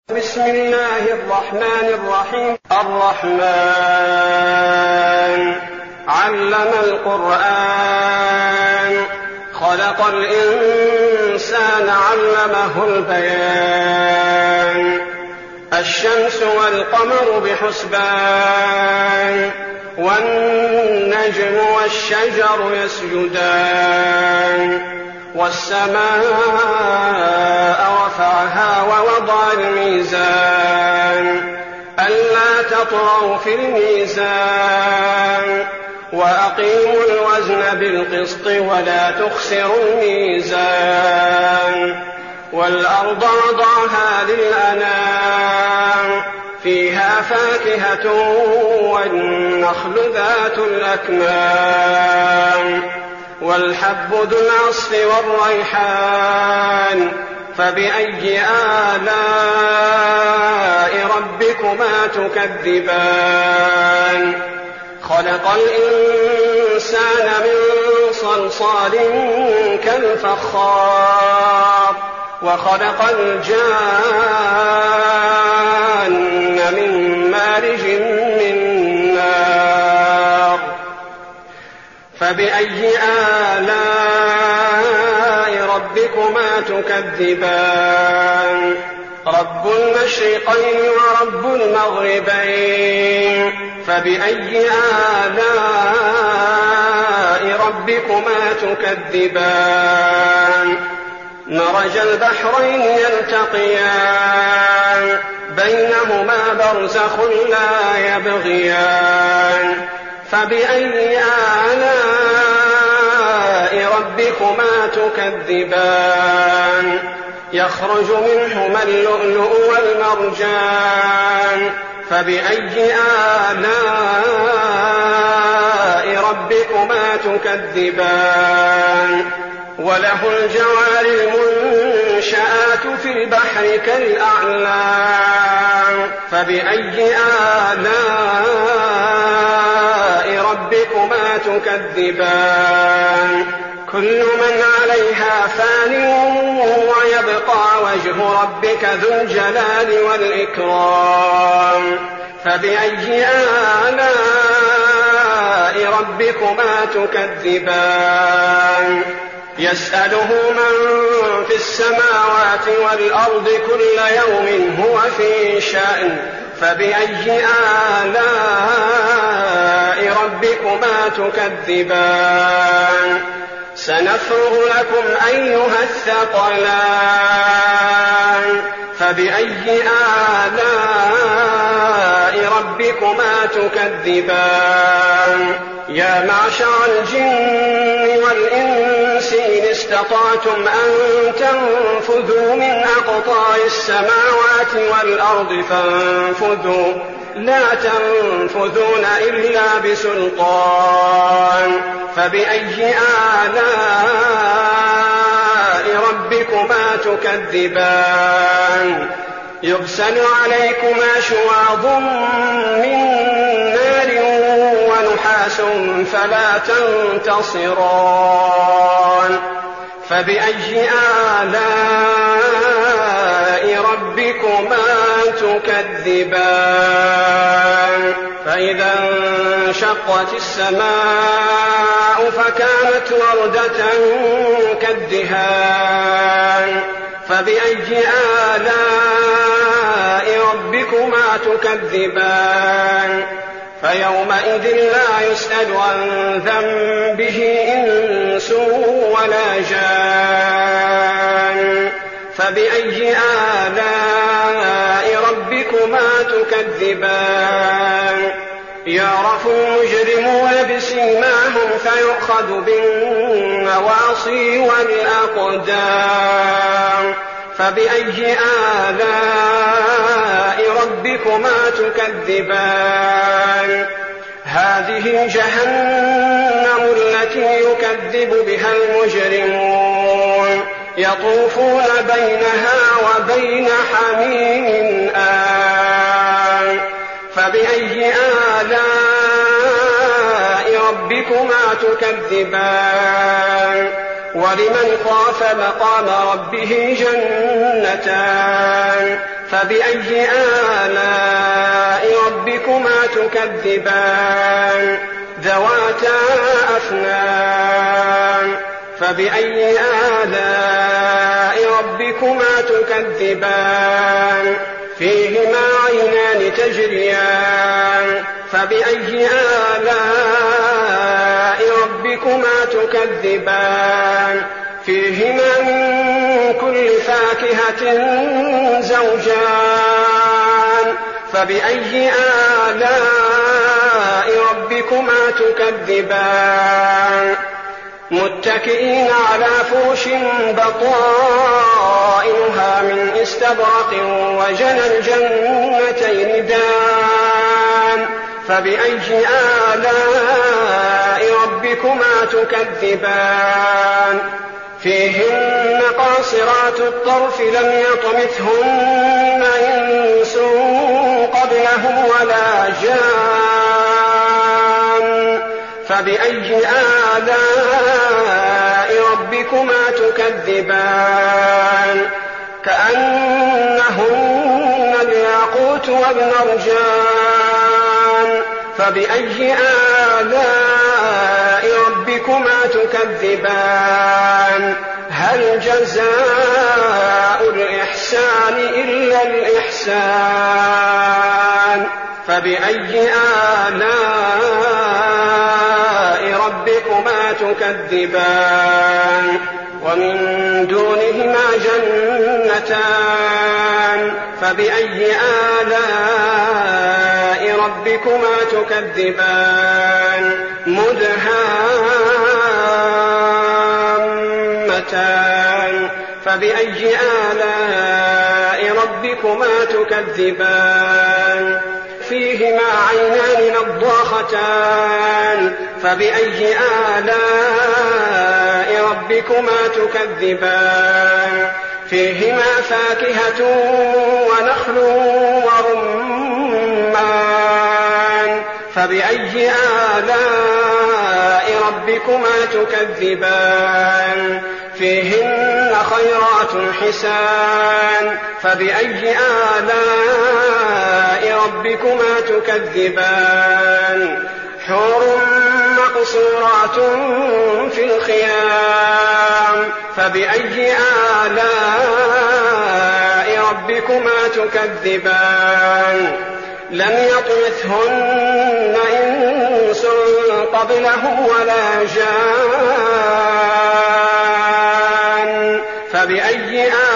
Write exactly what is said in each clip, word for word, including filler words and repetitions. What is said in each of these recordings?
بسم الله الرحمن الرحيم. الرحمن علم القرآن خلق الإنسان علمه البيان الشمس والقمر بحسبان والنجم والشجر يسجدان والسماء رفعها ووضع الميزان ألا تطغوا في الميزان وأقيموا الوزن بالقسط ولا تخسروا الميزان والأرض وضعها للأنام فيها فاكهة والنخل ذات الأكمام والحب ذو العصف والريحان فبأي آلاء ربكما تكذبان خلق الإنسان من صلصال كالفخار وخلق الجان من مارج من نار فبأي آلاء ربكما تكذبان رب المشرقين ورب المغربين فبأي آلاء ربكما تكذبان مرج البحرين يلتقيان بينهما برزخ لا يبغيان فبأي آلاء ربكما تكذبان يخرج منهما اللؤلؤ والمرجان فبأي آلاء ربكما تكذبان وله الجوار المنشآت في البحر كالأعلام فبأي آلاء ربكما تكذبان كل من عليها فان ويبقى وجه ربك ذو الجلال والإكرام فبأي آلاء ربكما تكذبان يسأله من في السماوات والأرض كل يوم هو في شأن فبأي آلاء ربكما تكذبان سنفرغ لكم أيها الثقلان فبأي آلاء ربكما تكذبان يا معشر الجن والإنس إن استطعتم أن تنفذوا من أقطار السماوات والأرض فانفذوا لا تنفذون إلا بسلطان فبأي آلاء ربكما تكذبان يرسل عليكما شواظ من نار ونحاس فلا تنتصران فبأي آلاء ربكما تكذبان فإذا انشقت السماء فكانت وردة كالدهان فبأي آلاء ربكما تكذبان فيومئذ لا يسأل عن ذنبه إنس ولا جان فبأي آلاء ربكما تكذبان يعرف المجرمون بسيماهم فيؤخذ بالنواصي والأقدام فبأي آلاء ربكما تكذبان هذه جهنم التي يكذب بها المجرمون يطوفون بينها وبين حميم آن فبأي آلاء ربكما تكذبان ولمن خاف مقام ربه جنتان فبأي آلاء ربكما تكذبان ذواتا أفنان فبأي آلاء ربكما تكذبان فيهما عينان تجريان فبأي آلاء ربكما تكذبان فيهما من كل فاكهة زوجان فبأي آلاء ربكما تكذبان متكئين على فرش بطائنها من استبرق وجنى الجنتين دان فبأي آلاء ربكما تكذبان فيهن قاصرات الطرف لم يطمثهن إنس قبلهم ولا جان فبأي آلاء ربكما تكذبان كأنهن الياقوت والمرجان فبأي آلاء ربكما تكذبان هل جزاء الإحسان إلا الإحسان فبأي آلاء ربكما تكذبان ومن دونهما جنتان فبأي آلاء ربكما تكذبان مدهامتان فبأي آلاء ربكما تكذبان فيهما عينان نضاختان فبأي آلاء ربكما تكذبان فيهما فاكهة ونخل ورمان فبأي آلاء ربكما تكذبان فيهن خيرات حسان فبأي آلاء ربكما تكذبان حور مقصورات في الخيام فبأي آلاء ربكما تكذبان لم يطمثهن إنس قبلهم ولا جان فبأي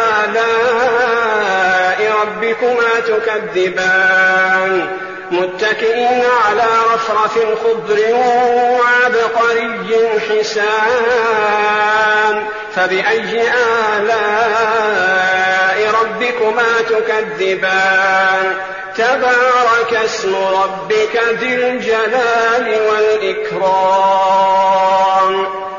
آلاء ربكما تكذبان متكئين على رفرف خضر وعبقري حسان فبأي آلاء ربكما تكذبان تبارك اسم ربك ذي الجلال والإكرام